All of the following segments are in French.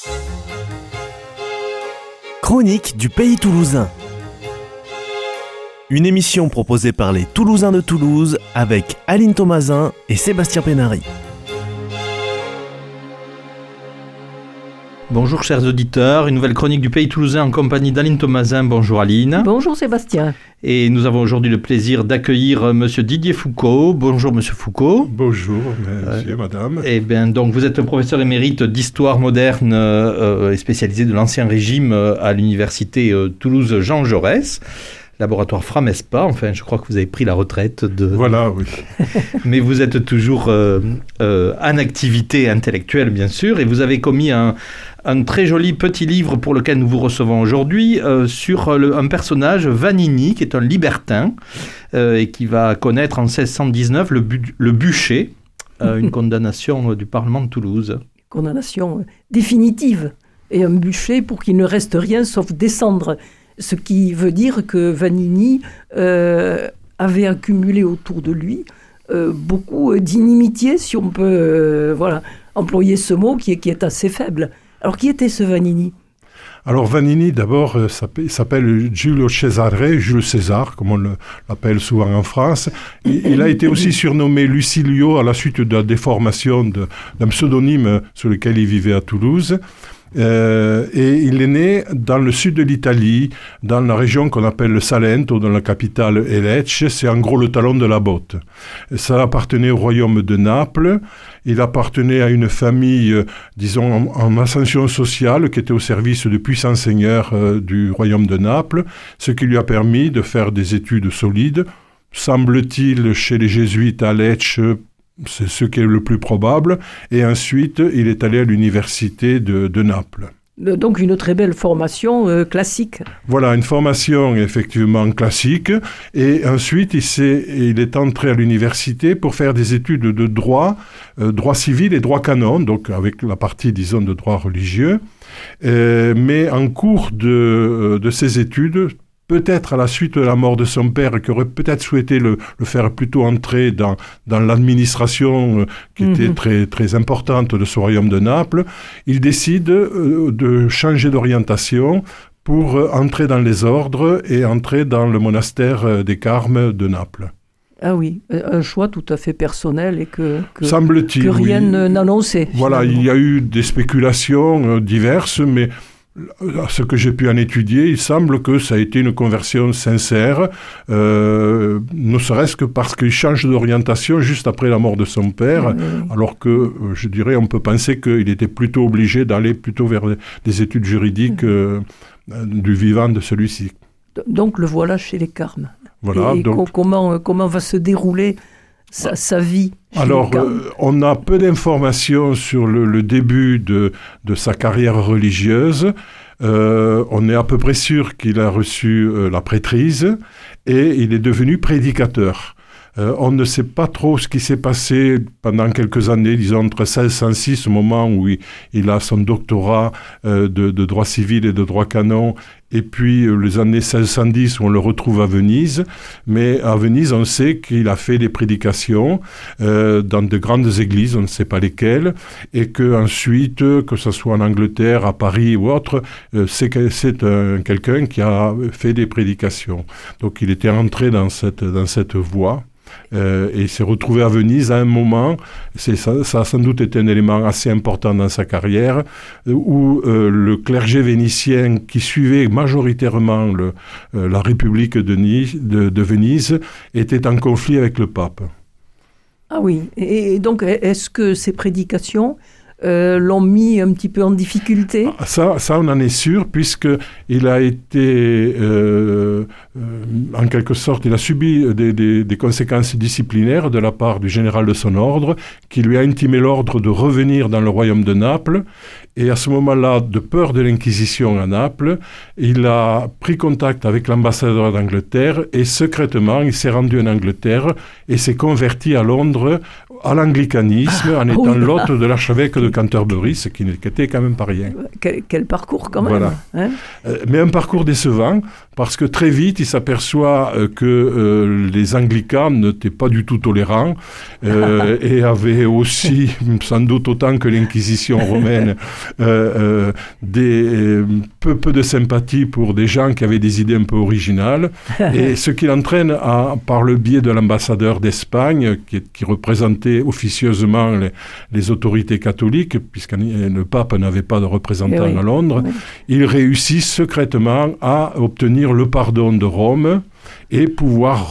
Chronique du Pays Toulousain. Une émission proposée par les Toulousains de Toulouse avec Aline Thomasin et Sébastien Pénary. Bonjour chers auditeurs, une nouvelle chronique du Pays Toulousain en compagnie d'Aline Thomasin. Bonjour Aline. Bonjour Sébastien. Et nous avons aujourd'hui le plaisir d'accueillir monsieur Didier Foucault. Bonjour monsieur Foucault. Bonjour monsieur, madame. Eh bien donc vous êtes professeur émérite d'histoire moderne et spécialisé de l'Ancien Régime à l'université Toulouse Jean Jaurès. Laboratoire Framespa, enfin je crois que vous avez pris la retraite de... Voilà, oui. Mais vous êtes toujours en activité intellectuelle bien sûr, et vous avez commis un très joli petit livre pour lequel nous vous recevons aujourd'hui sur un personnage, Vanini, qui est un libertin et qui va connaître en 1619 le bûcher, une condamnation du Parlement de Toulouse. Condamnation définitive, et un bûcher pour qu'il ne reste rien sauf des cendres. Ce qui veut dire que Vanini avait accumulé autour de lui beaucoup d'inimitié, si on peut employer ce mot qui est assez faible. Alors, qui était ce Vanini ? Alors, Vanini, d'abord, s'appelle Giulio Cesare, Jules César, comme on l'appelle souvent en France. Il a été aussi surnommé Lucilio à la suite de la déformation d'un pseudonyme sur lequel il vivait à Toulouse. Et il est né dans le sud de l'Italie, dans la région qu'on appelle le Salento, dans la capitale est Lecce. C'est en gros le talon de la botte. Ça appartenait au royaume de Naples. Il appartenait à une famille, disons, en ascension sociale, qui était au service de puissants seigneurs du royaume de Naples, ce qui lui a permis de faire des études solides. Semble-t-il, chez les jésuites à Lecce, c'est ce qui est le plus probable. Et ensuite, il est allé à l'université de Naples. Donc une très belle formation classique. Voilà, une formation effectivement classique. Et ensuite, il est entré à l'université pour faire des études de droit, droit civil et droit canon, donc avec la partie, disons, de droit religieux. Mais en cours de ces études, peut-être à la suite de la mort de son père, qui aurait peut-être souhaité le faire plutôt entrer dans l'administration qui était très, très importante de ce royaume de Naples, il décide de changer d'orientation pour entrer dans les ordres et entrer dans le monastère des Carmes de Naples. Ah oui, un choix tout à fait personnel et que rien n'annonçait. Voilà, il y a eu des spéculations diverses, mais à ce que j'ai pu en étudier, il semble que ça a été une conversion sincère, ne serait-ce que parce qu'il change d'orientation juste après la mort de son père, alors que, je dirais, on peut penser qu'il était plutôt obligé d'aller plutôt vers des études juridiques du vivant de celui-ci. Donc le voilà chez les Carmes. Voilà, et donc, comment va se dérouler sa vie? Alors, on a peu d'informations sur le début de sa carrière religieuse. On est à peu près sûr qu'il a reçu la prêtrise et il est devenu prédicateur. On ne sait pas trop ce qui s'est passé pendant quelques années, disons entre 1606, au moment où il a son doctorat de droit civil et de droit canon, et puis les années 1610 où on le retrouve à Venise. Mais à Venise, on sait qu'il a fait des prédications dans de grandes églises, on ne sait pas lesquelles, et qu'ensuite, que ce soit en Angleterre, à Paris ou autre, c'est quelqu'un qui a fait des prédications. Donc il était entré dans cette voie. Et il s'est retrouvé à Venise à un moment, ça a sans doute été un élément assez important dans sa carrière, où le clergé vénitien qui suivait majoritairement la République de Venise était en conflit avec le pape. Ah oui, et donc est-ce que ces prédications l'ont mis un petit peu en difficulté? Ça, on en est sûr, puisqu'il a été, en quelque sorte, il a subi des conséquences disciplinaires de la part du général de son ordre, qui lui a intimé l'ordre de revenir dans le royaume de Naples. Et à ce moment-là, de peur de l'Inquisition à Naples, il a pris contact avec l'ambassadeur d'Angleterre et secrètement, il s'est rendu en Angleterre et s'est converti à Londres à l'anglicanisme en étant l'hôte de l'archevêque de Canterbury, ce qui n'était quand même pas rien. Quel parcours quand même. Voilà. Hein, mais un parcours décevant, parce que très vite, il s'aperçoit que les anglicans n'étaient pas du tout tolérants et avaient aussi, sans doute autant que l'Inquisition romaine, peu de sympathie pour des gens qui avaient des idées un peu originales, et ce qui l'entraîne par le biais de l'ambassadeur d'Espagne, qui représentait officieusement les autorités catholiques, puisque le pape n'avait pas de représentant à Londres, il réussit secrètement à obtenir le pardon de Rome et pouvoir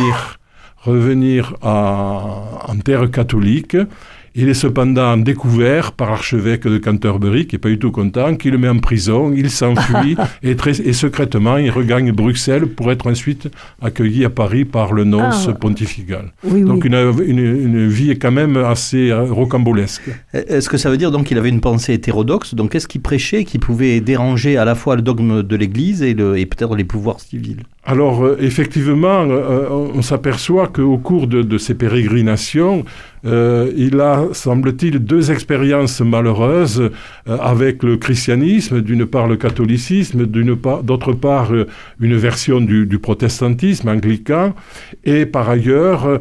revenir en terre catholique. Il est cependant découvert par l'archevêque de Canterbury, qui n'est pas du tout content, qui le met en prison, il s'enfuit et secrètement il regagne Bruxelles pour être ensuite accueilli à Paris par le nonce pontifical. Donc une vie quand même assez rocambolesque. Est-ce que ça veut dire donc qu'il avait une pensée hétérodoxe? Donc qu'est-ce qu'il prêchait qui pouvait déranger à la fois le dogme de l'Église et peut-être les pouvoirs civils? Alors, effectivement, on s'aperçoit qu'au cours de ces pérégrinations, il a, semble-t-il, 2 expériences malheureuses avec le christianisme, d'une part le catholicisme, d'autre part une version du protestantisme anglican, et par ailleurs,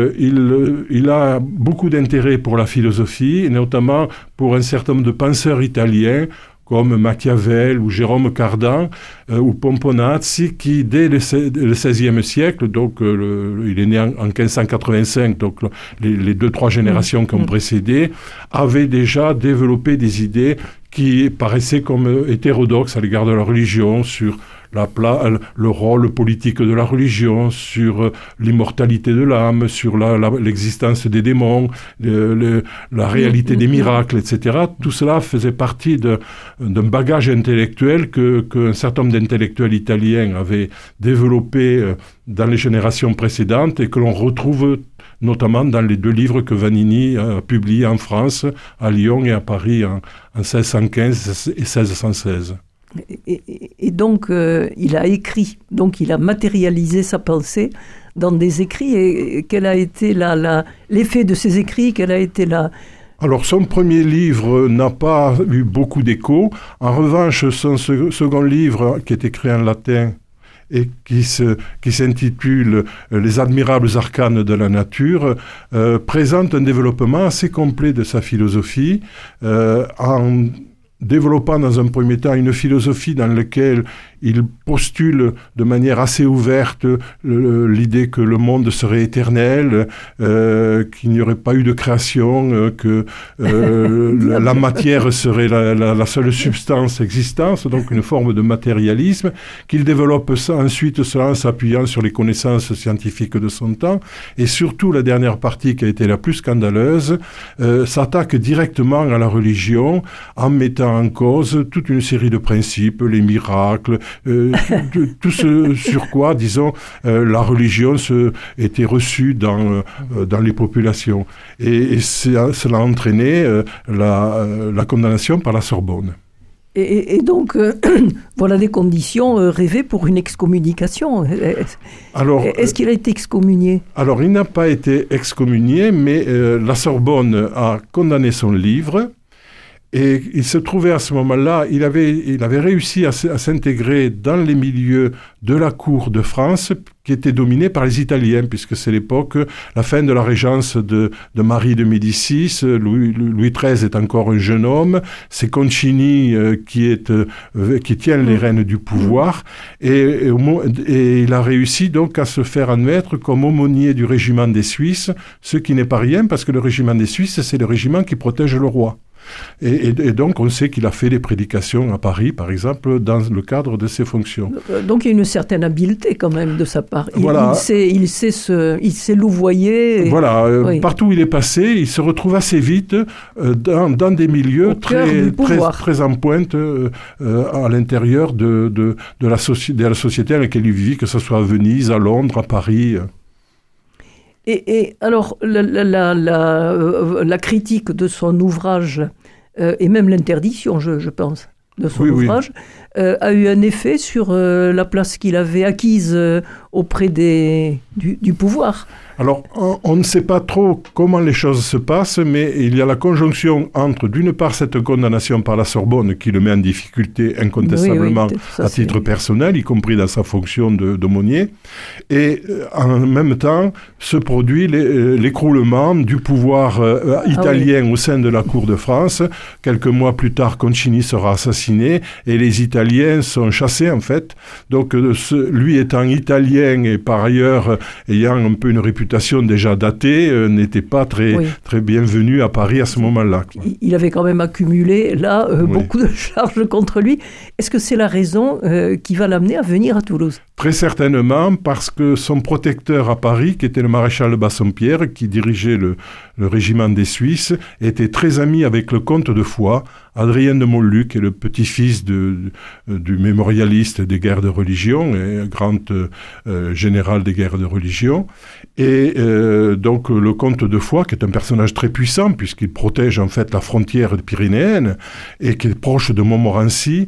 il a beaucoup d'intérêt pour la philosophie, et notamment pour un certain nombre de penseurs italiens, comme Machiavel ou Jérôme Cardan ou Pomponazzi, qui dès le XVIe siècle, donc il est né en 1585, donc les 2-3 générations qui ont précédé, avaient déjà développé des idées qui paraissaient comme hétérodoxes à l'égard de la religion, sur le rôle politique de la religion, sur l'immortalité de l'âme, sur l'existence des démons, la réalité des miracles, etc. Tout cela faisait partie d'un bagage intellectuel qu'un certain nombre d'intellectuels italiens avaient développé dans les générations précédentes et que l'on retrouve notamment dans les 2 livres que Vanini a publiés en France, à Lyon et à Paris en 1615 et 1616. Et donc, il a écrit, donc il a matérialisé sa pensée dans des écrits. Et quel a été l'effet de ces écrits? Quel a été Alors, son premier livre n'a pas eu beaucoup d'écho. En revanche, son second livre, qui est écrit en latin et qui s'intitule « Les admirables arcanes de la nature », présente un développement assez complet de sa philosophie, en développant dans un premier temps une philosophie dans laquelle il postule de manière assez ouverte l'idée que le monde serait éternel, qu'il n'y aurait pas eu de création, que la matière serait la seule substance existante, donc une forme de matérialisme, qu'il développe ensuite cela en s'appuyant sur les connaissances scientifiques de son temps, et surtout la dernière partie qui a été la plus scandaleuse, s'attaque directement à la religion en mettant en cause toute une série de principes, les miracles, tout ce sur quoi, disons, la religion était reçue dans les populations. Et cela a entraîné la condamnation par la Sorbonne. Et donc, voilà des conditions rêvées pour une excommunication. Alors, est-ce qu'il a été excommunié? Alors, il n'a pas été excommunié, mais la Sorbonne a condamné son livre. Et il se trouvait à ce moment-là, il avait réussi à s'intégrer dans les milieux de la cour de France, qui était dominée par les Italiens, puisque c'est l'époque, la fin de la régence de Marie de Médicis. Louis XIII est encore un jeune homme. C'est Concini qui tient les rênes du pouvoir. Et il a réussi donc à se faire admettre comme aumônier du régiment des Suisses, ce qui n'est pas rien, parce que le régiment des Suisses, c'est le régiment qui protège le roi. Et donc, on sait qu'il a fait des prédications à Paris, par exemple, dans le cadre de ses fonctions. Donc, il y a une certaine habileté quand même de sa part. Voilà. Il sait louvoyer. Voilà. Oui. Partout où il est passé, il se retrouve assez vite dans des milieux très en pointe à l'intérieur de la société dans laquelle il vit, que ce soit à Venise, à Londres, à Paris. Et alors, la critique de son ouvrage, et même l'interdiction, je pense, de son ouvrage, a eu un effet sur la place qu'il avait acquise auprès du pouvoir. Alors, on ne sait pas trop comment les choses se passent, mais il y a la conjonction entre, d'une part, cette condamnation par la Sorbonne qui le met en difficulté incontestablement à titre personnel, y compris dans sa fonction d'aumônier, et en même temps se produit l'écroulement du pouvoir italien au sein de la cour de France. Quelques mois plus tard, Concini sera assassiné et les Italiens sont chassés en fait. Donc lui étant italien et par ailleurs ayant un peu une réputation déjà datée, n'était pas très bienvenu à Paris à ce moment-là. Il avait quand même accumulé là beaucoup de charges contre lui. Est-ce que c'est la raison qui va l'amener à venir à Toulouse ? Très certainement, parce que son protecteur à Paris, qui était le maréchal de Bassompierre, qui dirigeait le régiment des Suisses, était très ami avec le comte de Foix, Adrien de Montluc, qui est le petit-fils du mémorialiste des guerres de religion, et grand général des guerres de religion. Et donc le comte de Foix, qui est un personnage très puissant, puisqu'il protège en fait la frontière pyrénéenne, et qui est proche de Montmorency,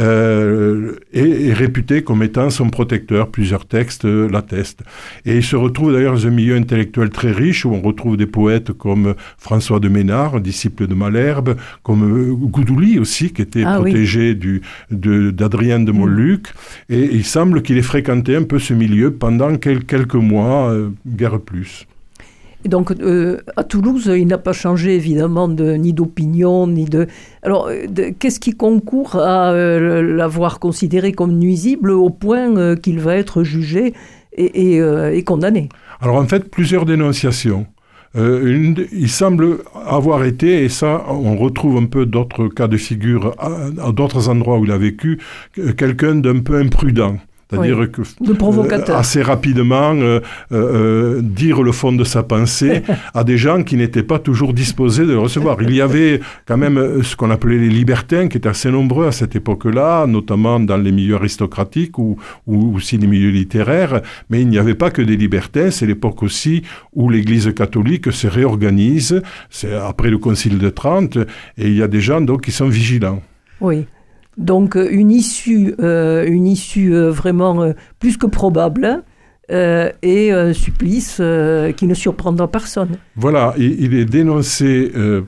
est réputé comme étant son protecteur. Plusieurs textes l'attestent. Et il se retrouve d'ailleurs dans un milieu intellectuel très riche, où on retrouve des poètes comme François de Ménard, disciple de Malherbe, comme Goudouli aussi, qui était protégé d'Adrien de Montluc. Et il semble qu'il ait fréquenté un peu ce milieu pendant quelques mois, guère plus. Et donc, à Toulouse, il n'a pas changé, évidemment, ni d'opinion, ni de... Alors, qu'est-ce qui concourt à l'avoir considéré comme nuisible au point qu'il va être jugé et condamné ? Alors, en fait, plusieurs dénonciations. Il semble avoir été, et ça, on retrouve un peu d'autres cas de figure à d'autres endroits où il a vécu, quelqu'un d'un peu imprudent. C'est-à-dire que assez rapidement dire le fond de sa pensée à des gens qui n'étaient pas toujours disposés de le recevoir. Il y avait quand même ce qu'on appelait les libertins qui étaient assez nombreux à cette époque-là, notamment dans les milieux aristocratiques ou aussi les milieux littéraires, mais il n'y avait pas que des libertins. C'est l'époque aussi où l'Église catholique se réorganise, c'est après le Concile de Trente, et il y a des gens donc qui sont vigilants. Oui. Donc une issue vraiment plus que probable et un supplice qui ne surprendra personne. Voilà, il est dénoncé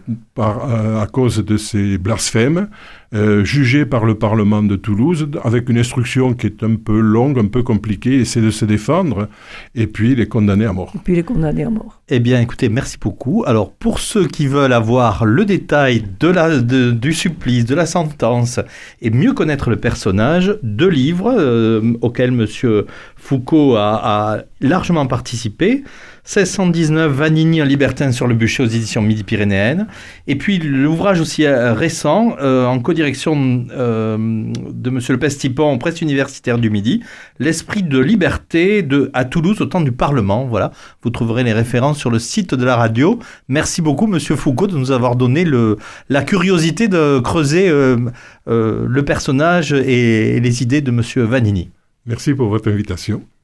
à cause de ses blasphèmes, jugé par le Parlement de Toulouse, avec une instruction qui est un peu longue, un peu compliquée, il essaie de se défendre, et puis il est condamné à mort. Eh bien, écoutez, merci beaucoup. Alors, pour ceux qui veulent avoir le détail du supplice, de la sentence, et mieux connaître le personnage, 2 livres auxquels M. Foucault a largement participé. 1619, Vanini, un libertin sur le bûcher aux éditions Midi-Pyrénéennes. Et puis l'ouvrage aussi récent, en codirection de M. Le Pestipon, presse universitaire du Midi, L'esprit de liberté à Toulouse au temps du Parlement. Voilà, vous trouverez les références sur le site de la radio. Merci beaucoup, M. Foucault, de nous avoir donné la curiosité de creuser le personnage et les idées de M. Vanini. Merci pour votre invitation.